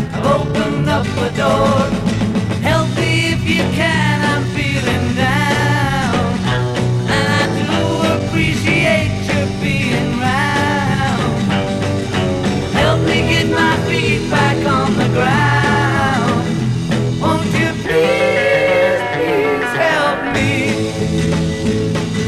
I've opened up a door. Help me if you can.